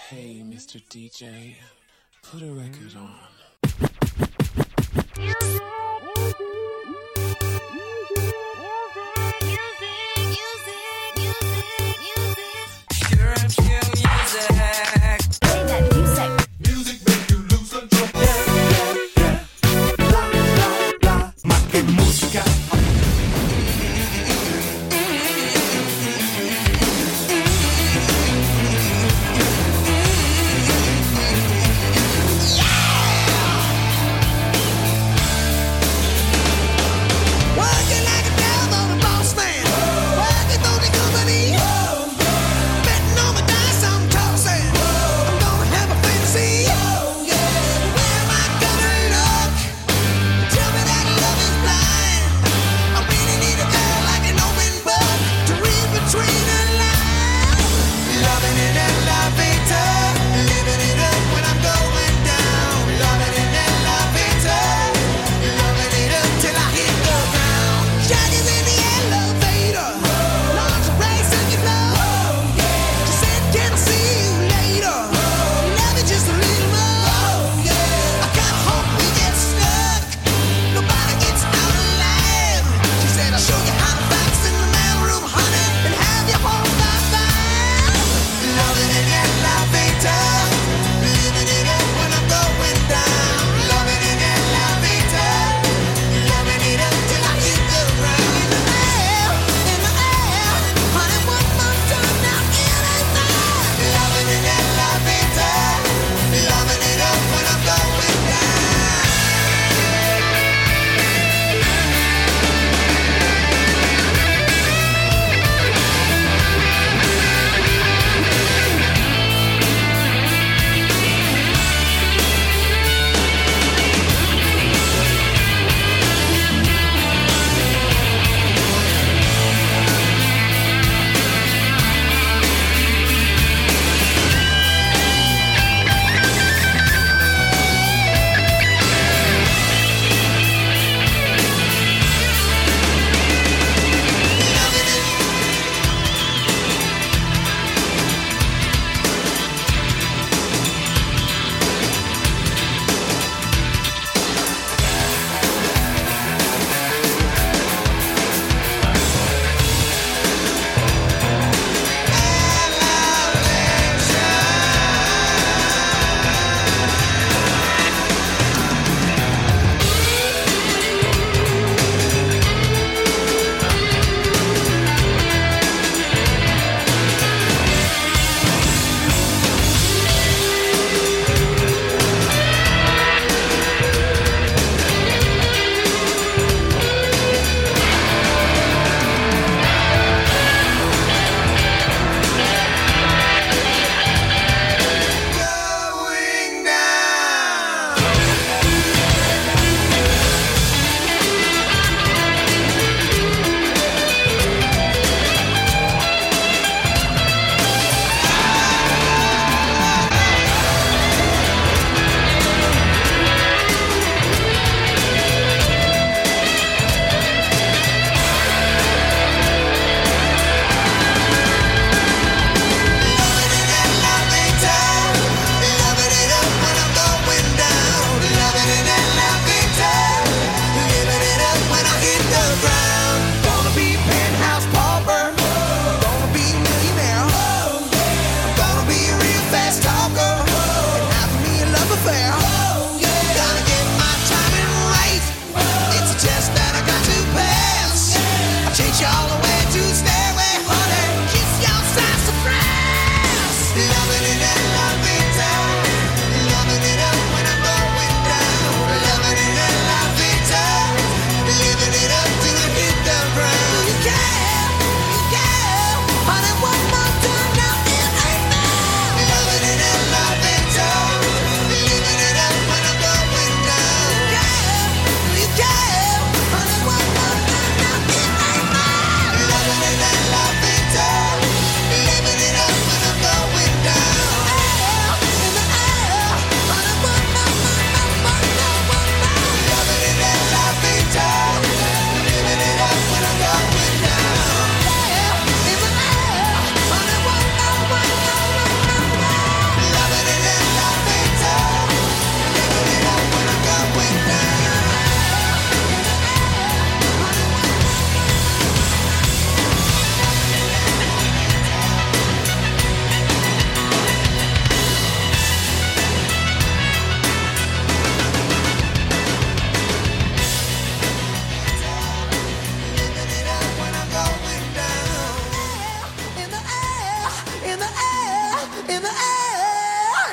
Hey, Mr. DJ, put a record on.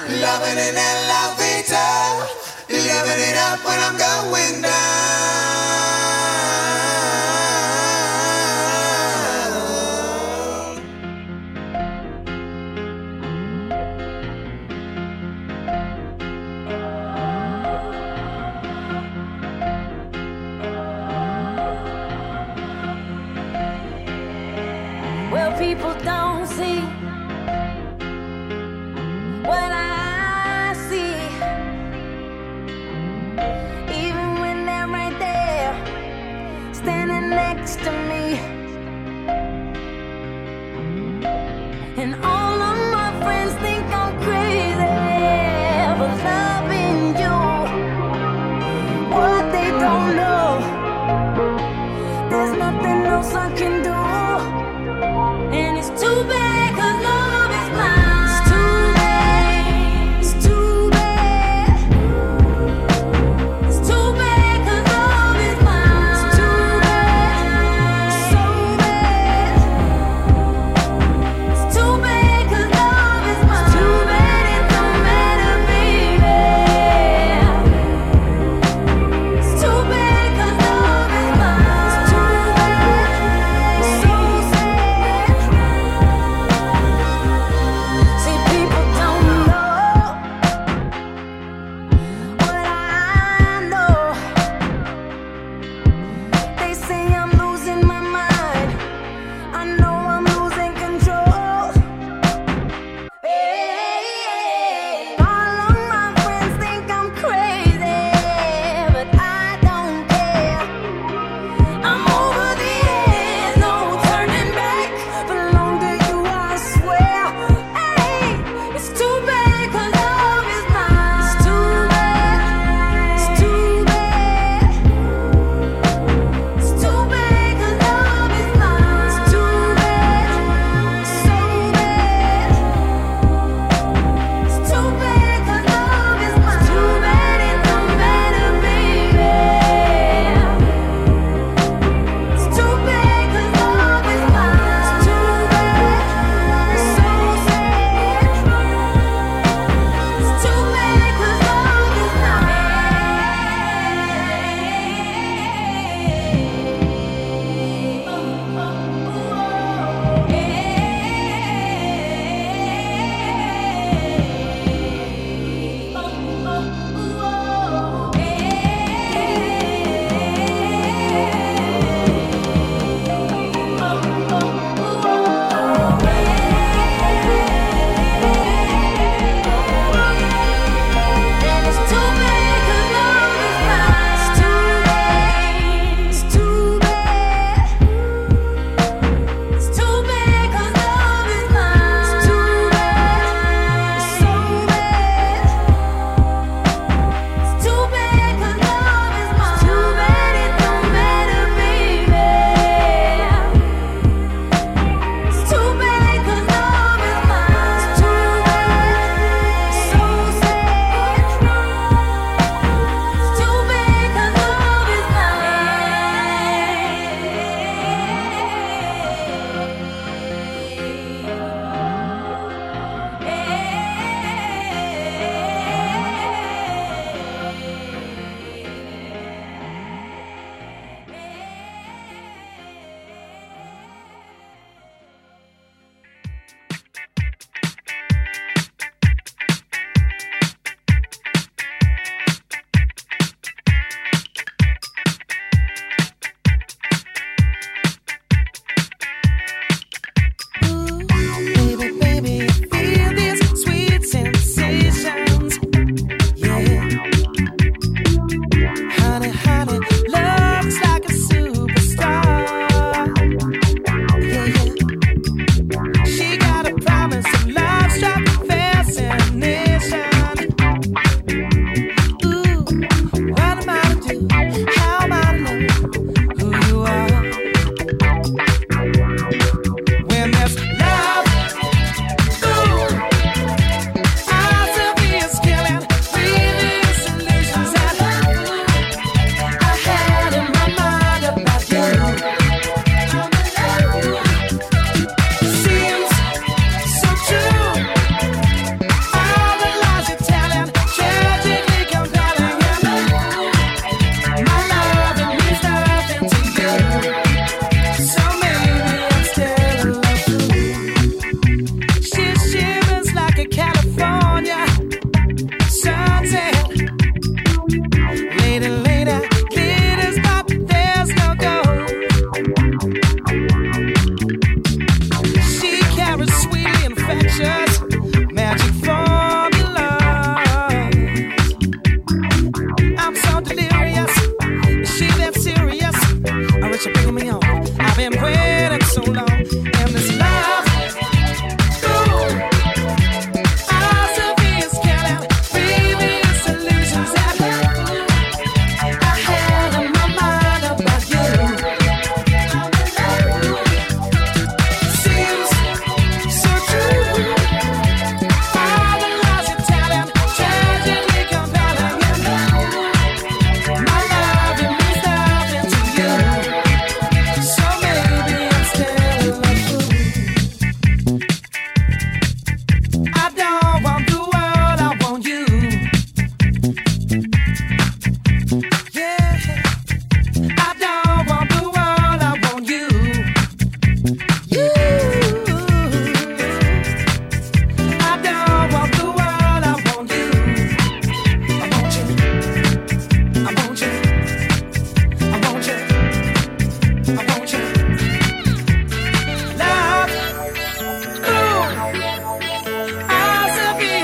Loving in la vita, living it up when I'm going down. Well, people don't see what I see, even when they're right there.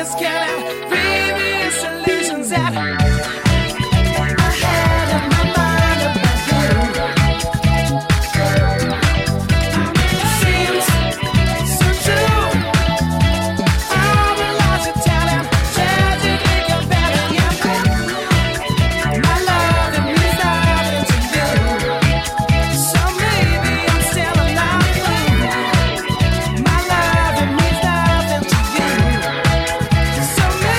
So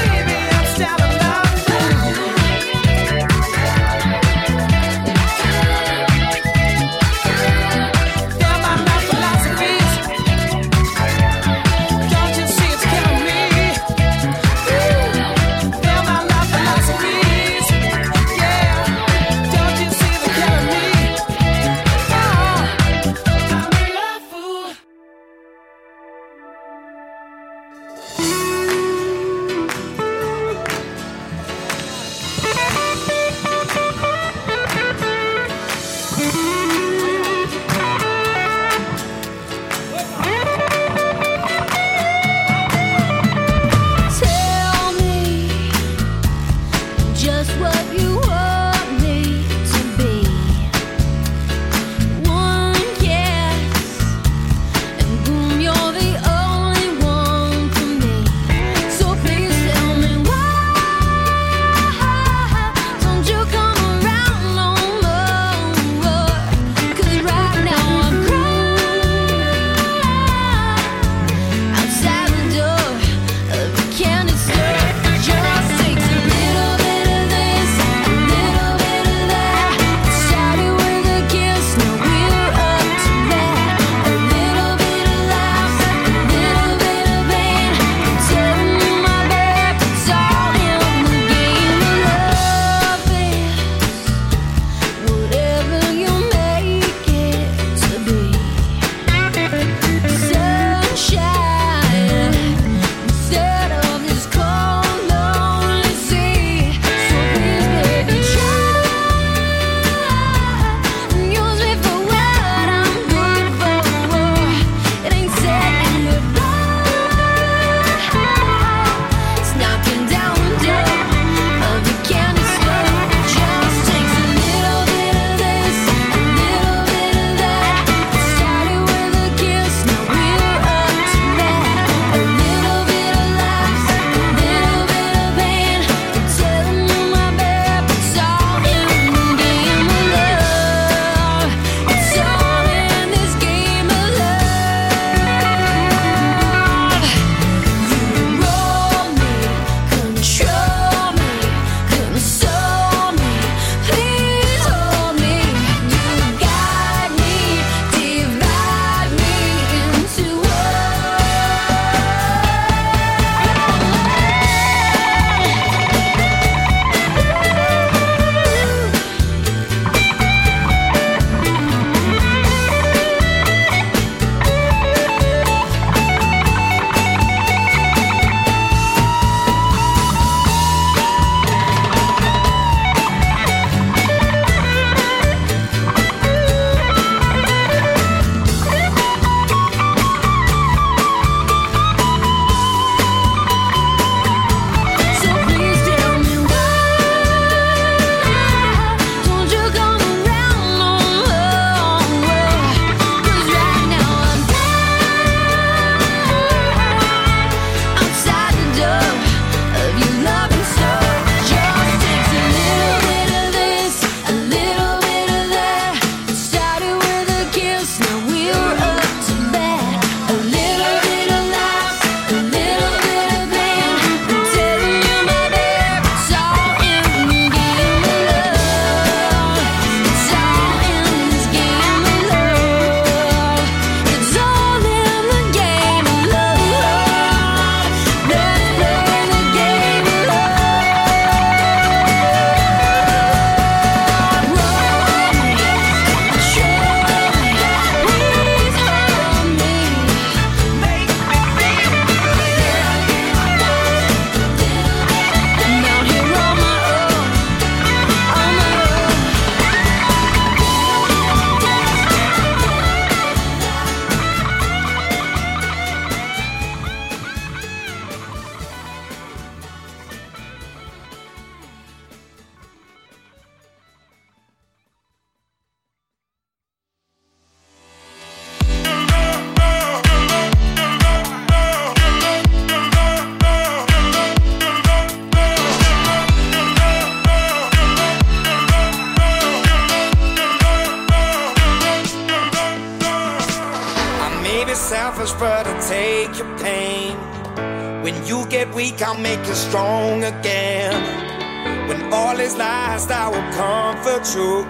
take your pain. When you get weak, I'll make you strong again. When all is lost, I will comfort you.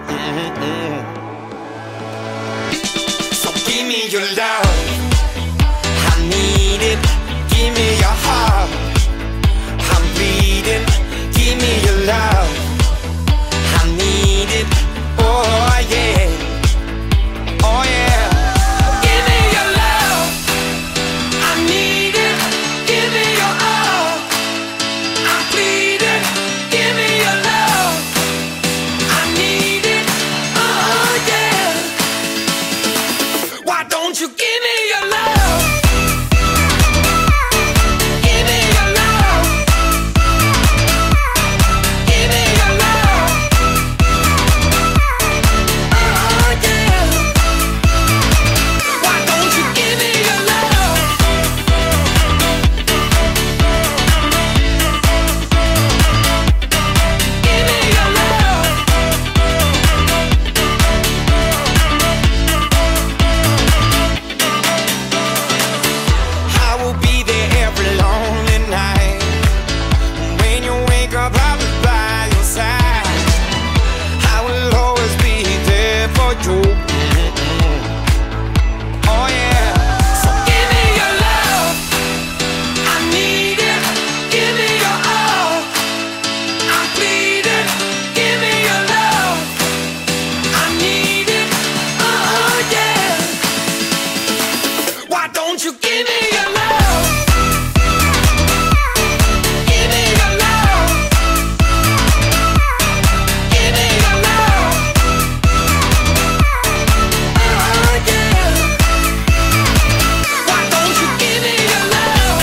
So give me your love, I need it. Give me your heart, I'm bleeding. Give me your love, I need it. Oh yeah, oh yeah. Give me your love, I need it. Give me your all, I'm bleeding. Give me your love, I need it. Oh yeah. Why don't you give me your love? Give me your love. Give me your love. Oh yeah. Why don't you give me your love? Give me your love. I will be there every lonely night. When you wake up, I'll be by your side. I will always be there for you. Oh yeah. So give me your love, I need it. Give me your all, I'm bleeding. Give me your love, I need it. Oh yeah. Why don't you give me your love? Give me your love. Give me your love. Oh yeah. Why don't you give me your love?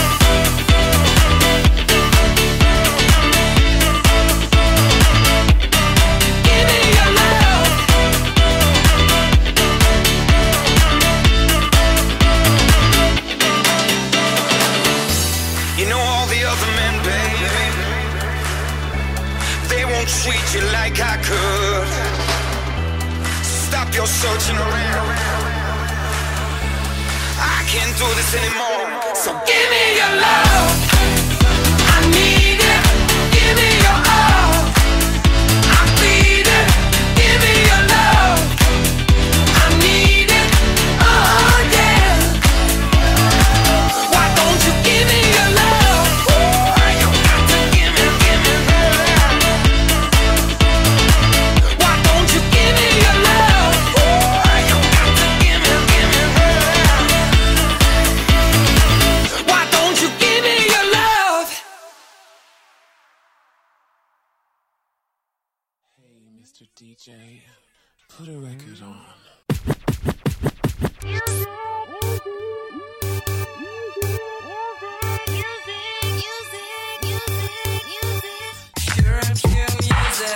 Give me your love. You know all the other men, baby, they won't treat you like I could. Stop your searching around, I can't do this anymore. So give me your love, I need it. Give me your all, I'm bleeding. Give me your love, I need it. Oh yeah. Why don't you give me your love? You got to give me love. Why don't you give me your love? You got to give me love. Why don't you give me your love? Hey, Mr. DJ, put a record on. Pure and pure music.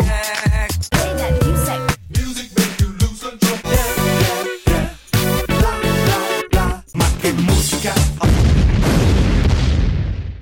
Music make you lose control. Más que música,